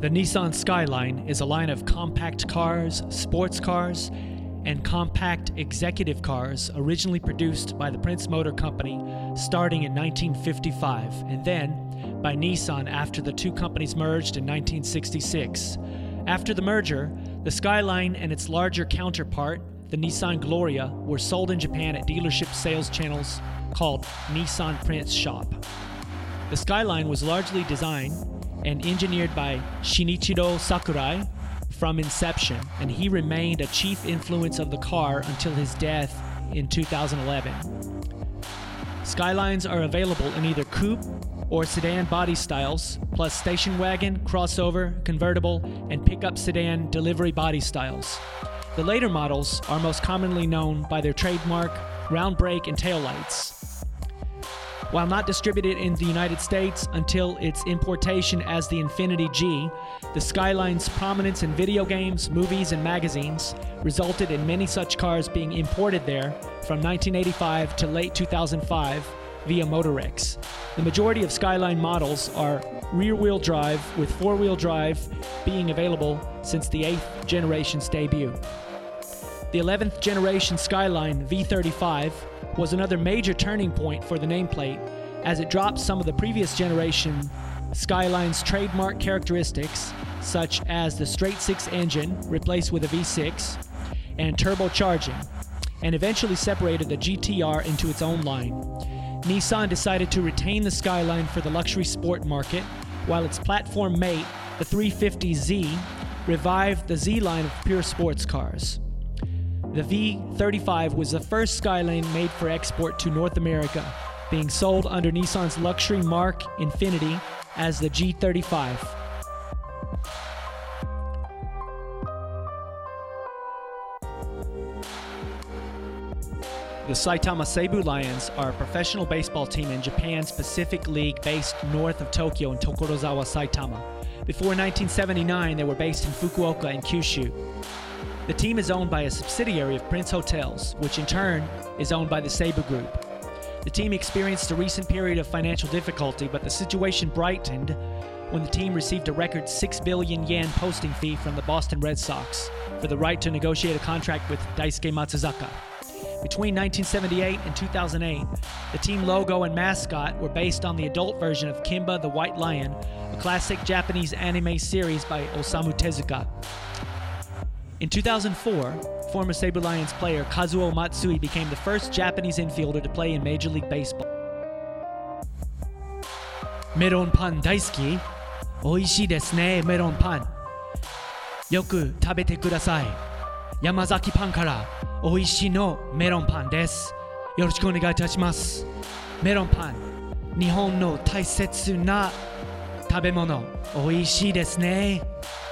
The Nissan Skyline is a line of compact cars, sports cars, and compact executive cars originally produced by the Prince Motor Company starting in 1955 and then by Nissan after the two companies merged in 1966. After the merger, the Skyline and its larger counterpart, the Nissan Gloria, were sold in Japan at dealership sales channels called Nissan Prince Shop. The Skyline was largely designed and engineered by Shinichiro Sakurai from inception, and he remained a chief influence of the car until his death in 2011. Skylines are available in either coupe or sedan body styles, plus station wagon, crossover, convertible, and pickup sedan delivery body styles. The later models are most commonly known by their trademark round brake and taillights. While not distributed in the United States until its importation as the Infiniti G, the Skyline's prominence in video games, movies, and magazines resulted in many such cars being imported there from 1985 to late 2005 via Motorex. The majority of Skyline models are rear-wheel drive, with four-wheel drive being available since the 8th generation's debut. The 11th generation Skyline V35 was another major turning point for the nameplate, as it dropped some of the previous generation Skyline's trademark characteristics, such as the straight-six engine replaced with a V6 and turbocharging, and eventually separated the GTR into its own line. Nissan decided to retain the Skyline for the luxury sport market, while its platform mate, the 350Z, revived the Z line of pure sports cars. The V35 was the first Skyline made for export to North America, being sold under Nissan's luxury mark Infiniti as the G35. The Saitama Seibu Lions are a professional baseball team in Japan's Pacific League based north of Tokyo in Tokorozawa, Saitama. Before 1979, they were based in Fukuoka and Kyushu. The team is owned by a subsidiary of Prince Hotels, which in turn is owned by the Seibu Group. The team experienced a recent period of financial difficulty, but the situation brightened when the team received a record 6 billion yen posting fee from the Boston Red Sox for the right to negotiate a contract with Daisuke Matsuzaka. Between 1978 and 2008, the team logo and mascot were based on the adult version of Kimba the White Lion, a classic Japanese anime series by Osamu Tezuka. In 2004, former Seibu Lions player Kazuo Matsui became the first Japanese infielder to play in Major League Baseball. Melon pan daisuki? Oishii desu ne, melon pan. Yoku tabete kudasai. Yamazaki pan kara oishii no melon pan desu. Yoroshiku onegai itashimasu. Melon pan, Nihon no taisetsu na tabemono. Oishii desu ne.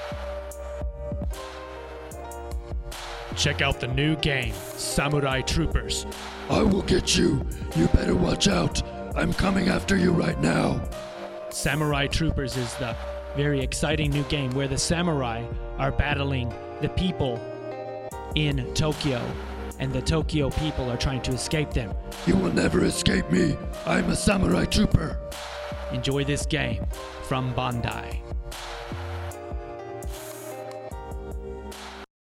Check out the new game, Samurai Troopers. I will get you. You better watch out. I'm coming after you right now. Samurai Troopers is the very exciting new game where the samurai are battling the people in Tokyo, and the Tokyo people are trying to escape them. You will never escape me. I'm a Samurai Trooper. Enjoy this game from Bandai.